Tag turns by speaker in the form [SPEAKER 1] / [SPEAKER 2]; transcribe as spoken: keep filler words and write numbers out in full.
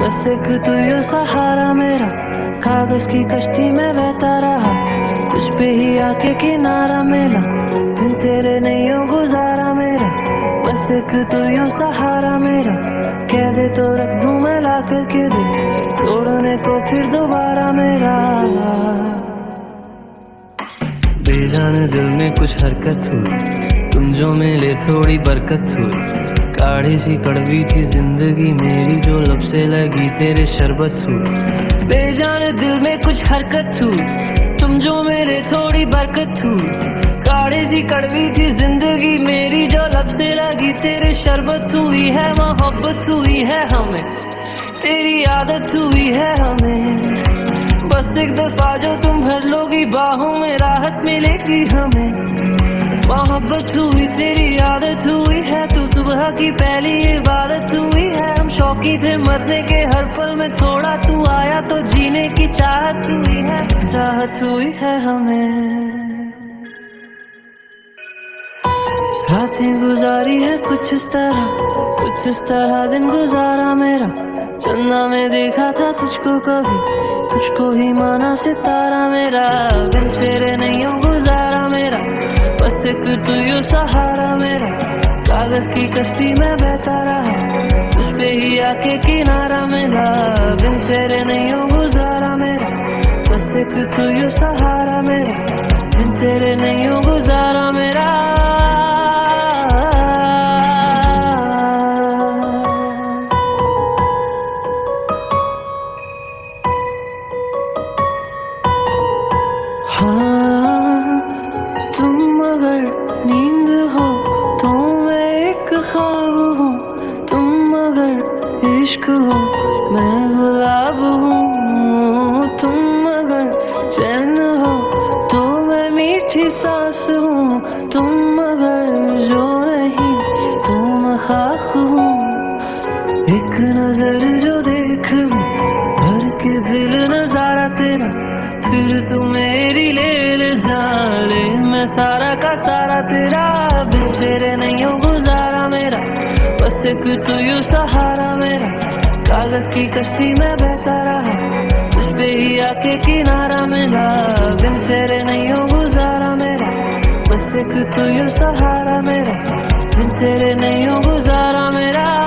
[SPEAKER 1] बस एक तू यो सहारा मेरा, कागज की कश्ती में बहता रहा, तुझ पे ही आके किनारा मिला, बिन तेरे नहीं हो गुजारा मेरा, बस एक तू यो सहारा मेरा, कह दे तो रख दूं मैं ला कर के दे, तोड़ने को फिर दोबारा मेरा। बेजान दिल में कुछ हरकत हुई, तुम जो मिले थोड़ी बरकत हुई, काढ़ी सी कड़वी थी जिंदगी मेरी जो लब से लगी तेरे शरबत हुई। बेजान दिल में कुछ हरकत हुई, तुम जो मेरे थोड़ी बरकत हुई, काढ़ी सी कड़वी थी जिंदगी मेरी जो लब से लगी तेरे शरबत हुई है। मोहब्बत हुई है हमें, तेरी आदत हुई है हमें, बस एक दफा जो तुम भर लोगी बाहों में राहत मिलेगी हमें। मोहब्बत हुई, तेरी आदत हुई है, तू सुबह की पहली इबादत हुई है। हम शौकी थे मरने के हर पल में, थोड़ा तू आया तो जीने की चाहत हुई है, चाहत हुई है हमें। रातें गुजारी है कुछ इस तरह, कुछ इस तरह दिन गुजारा मेरा, चंदा में देखा था तुझको कभी, तुझको ही माना सितारा मेरा, बिन तेरे नहीं हो गुजारा मेरा, बस एक तू यो सहारा मेरा, कागज की कश्ती में बहता रहा, तुझ पे ही आके किनारा मिला, बिन तेरे नहीं हो गुजारा मेरा, बस एक तू यो सहारा मेरा, बिन तेरे नहीं हो गुजारा मेरा। हाँ, तुम अगर नींद हो तो मैं एक ख्वाब हूँ, तुम अगर इश्क हो मैं गुलाब हूँ, तुम अगर चैन हो तो मैं मीठी सांस हूँ, तुम अगर जो नहीं तो मैं खाक हूँ। एक नजर जो देख लूं भर के दिल नजारा तेरा, फिर तू मेरी ले ले जाले, मैं सारा का सारा तेरा, बिन तेरे नहीं हो गुजारा मेरा, बस एक तू यो सहारा मेरा, कागज की कश्ती में बहता रहा, तुझ पे ही आके किनारा मिला, बिन तेरे नहीं हो गुजारा मेरा, बस एक तू यो सहारा मेरा, बिन तेरे नहीं हो गुजारा मेरा।